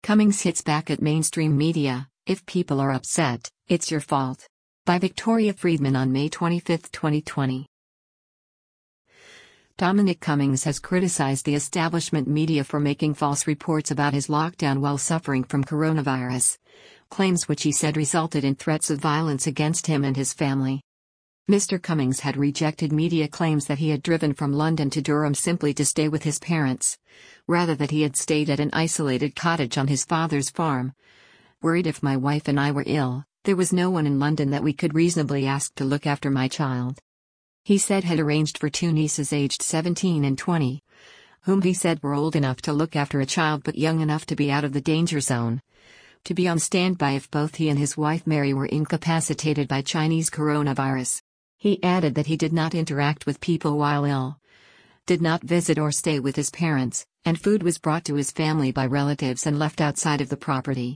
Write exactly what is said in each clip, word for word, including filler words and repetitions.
Cummings hits back at mainstream media. If people are upset, it's your fault. By Victoria Friedman on May twenty-fifth, twenty twenty. Dominic Cummings has criticized the establishment media for making false reports about his lockdown while suffering from coronavirus, claims which he said resulted in threats of violence against him and his family. Mister Cummings had rejected media claims that he had driven from London to Durham simply to stay with his parents, rather that he had stayed at an isolated cottage on his father's farm. Worried if my wife and I were ill, there was no one in London that we could reasonably ask to look after my child. He said had arranged for two nieces aged seventeen and twenty, whom he said were old enough to look after a child but young enough to be out of the danger zone, to be on standby if both he and his wife Mary were incapacitated by Chinese coronavirus. He added that he did not interact with people while ill, did not visit or stay with his parents, and food was brought to his family by relatives and left outside of the property.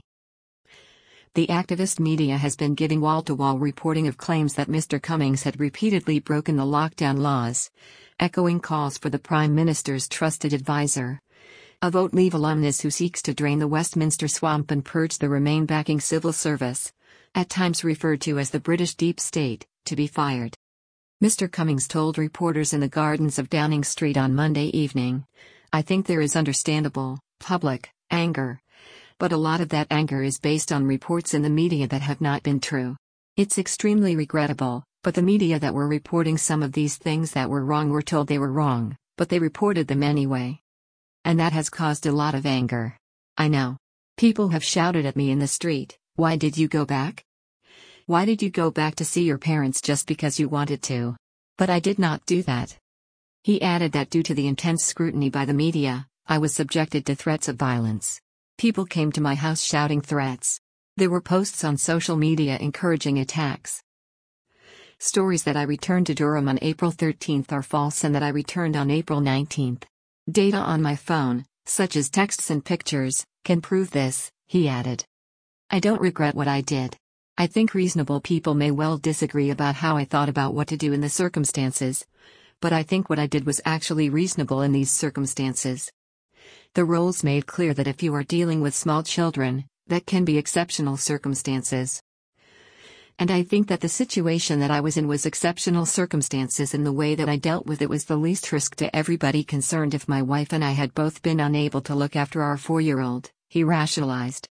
The activist media has been giving wall-to-wall reporting of claims that Mister Cummings had repeatedly broken the lockdown laws, echoing calls for the Prime Minister's trusted advisor, a Vote Leave alumnus who seeks to drain the Westminster swamp and purge the Remain-backing civil service, at times referred to as the British Deep State, to be fired. Mister Cummings told reporters in the gardens of Downing Street on Monday evening, "I think there is understandable, public, anger. But a lot of that anger is based on reports in the media that have not been true. It's extremely regrettable, but the media that were reporting some of these things that were wrong were told they were wrong, but they reported them anyway. And that has caused a lot of anger. I know. People have shouted at me in the street, 'Why did you go back? Why did you go back to see your parents just because you wanted to?' But I did not do that." He added that due to the intense scrutiny by the media, I was subjected to threats of violence. People came to my house shouting threats. There were posts on social media encouraging attacks. Stories that I returned to Durham on April thirteenth are false and that I returned on April nineteenth. Data on my phone, such as texts and pictures, can prove this, he added. I don't regret what I did. I think reasonable people may well disagree about how I thought about what to do in the circumstances, but I think what I did was actually reasonable in these circumstances. The rules made clear that if you are dealing with small children, that can be exceptional circumstances. And I think that the situation that I was in was exceptional circumstances in the way that I dealt with it was the least risk to everybody concerned if my wife and I had both been unable to look after our four-year-old, he rationalized.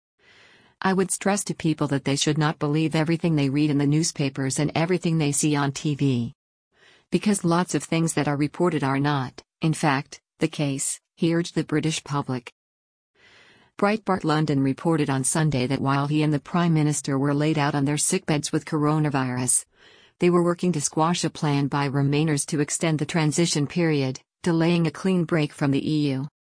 I would stress to people that they should not believe everything they read in the newspapers and everything they see on T V. Because lots of things that are reported are not, in fact, the case, he urged the British public. Breitbart London reported on Sunday that while he and the Prime Minister were laid out on their sickbeds with coronavirus, they were working to squash a plan by Remainers to extend the transition period, delaying a clean break from the E U.